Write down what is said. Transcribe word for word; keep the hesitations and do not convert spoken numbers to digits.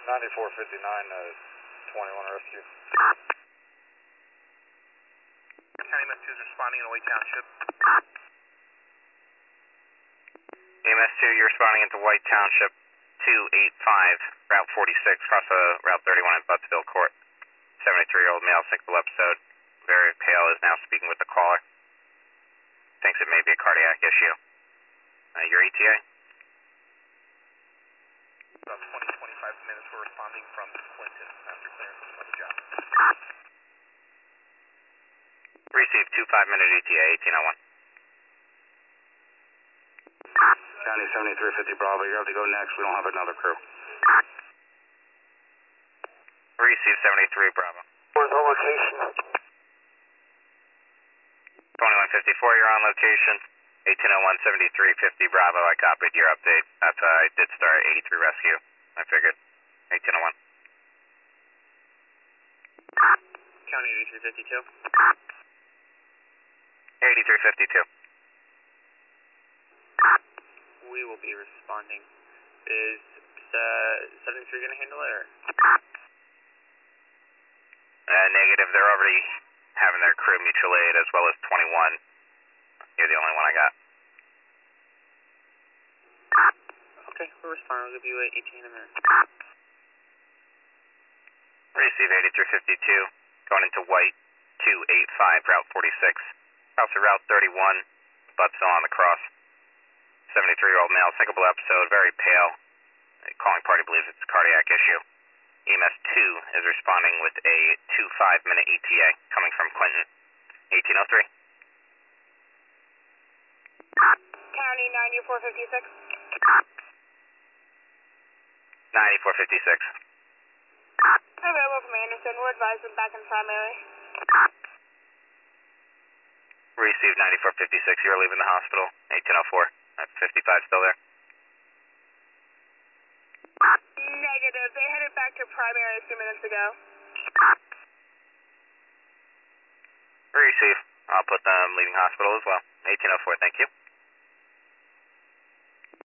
ninety-four fifty-nine, uh, twenty-one rescue. County E M S two is responding in White Township. E M S two, you're responding into White Township, two eight five, Route forty-six, across uh, Route thirty-one in Buttsville Court. seventy-three-year-old male, syncopal episode, very pale, is now speaking with the caller. Thinks it may be a cardiac issue. Uh, your E T A? About twenty, twenty-five minutes, we're responding from Clinton after clearance from the job. Receive two five-minute E T A, eighteen oh one. County seventy-three fifty Bravo, you have to go next. We don't have another crew. Receive seventy-three Bravo. Where's the location? twenty-one fifty-four, you're on location. eighteen oh one, seventy-three fifty Bravo, I copied your update. That's uh, I did start eighty-three rescue. I figured. eighteen oh one. County eighty-three fifty-two. eighty-three fifty-two. We will be responding. Is uh, seventy-three going to handle it, or? Uh, negative, they're already having their crew mutual aid as well as twenty-one. You're the only one I got. Okay, we'll respond. We'll give you an eighteen in a minute. Receive eighty-three fifty-two, going into White, two eight five, Route forty-six. Across the Route thirty-one, Buttsville on the cross. seventy-three-year-old male, syncopal episode, very pale. Calling party believes it's a cardiac issue. E M S two is responding with a two five-minute E T A coming from Clinton. eighteen oh three. County ninety-four fifty-six. ninety-four fifty-six. Available from Anderson. We're advising back in primary. Received ninety-four fifty-six. You're leaving the hospital. eighteen oh four. That's fifty-five still there. Negative. They headed back to primary a few minutes ago. Receive. I'll put them leaving hospital as well. eighteen oh four, thank you.